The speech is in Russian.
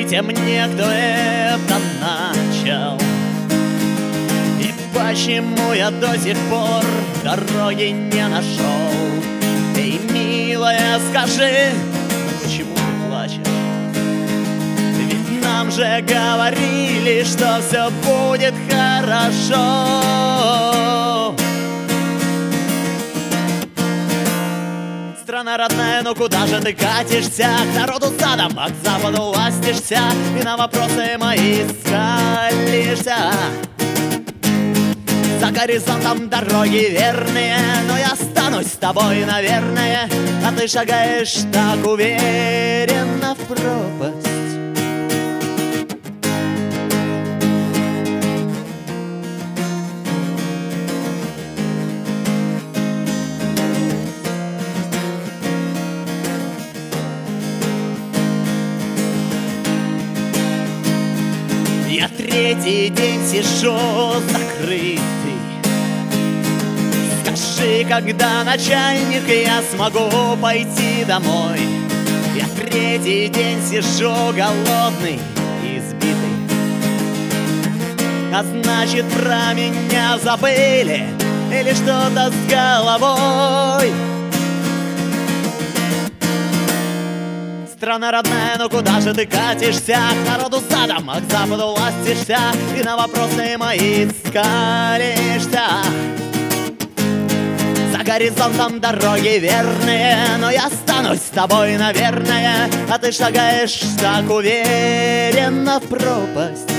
Скажите мне, кто это начал, и почему я до сих пор дороги не нашел? Эй, милая, скажи, почему ты плачешь? Ведь нам же говорили, что все будет хорошо. Страна родная, ну куда же ты катишься? К народу задом, а к западу ластишься, и на вопросы мои скалишься. За горизонтом дороги верные, но я останусь с тобой, наверное, а ты шагаешь так уверенно в пропасть. Я третий день сижу закрытый. Скажи, когда, начальник, я смогу пойти домой? Я третий день сижу голодный и избитый. А значит, про меня забыли или что-то с головой. Страна родная, ну куда же ты катишься? К народу задом, а к западу ластишься, и на вопросы мои скалишься. За горизонтом дороги верные, но я останусь с тобой, наверное, а ты шагаешь так уверенно в пропасть.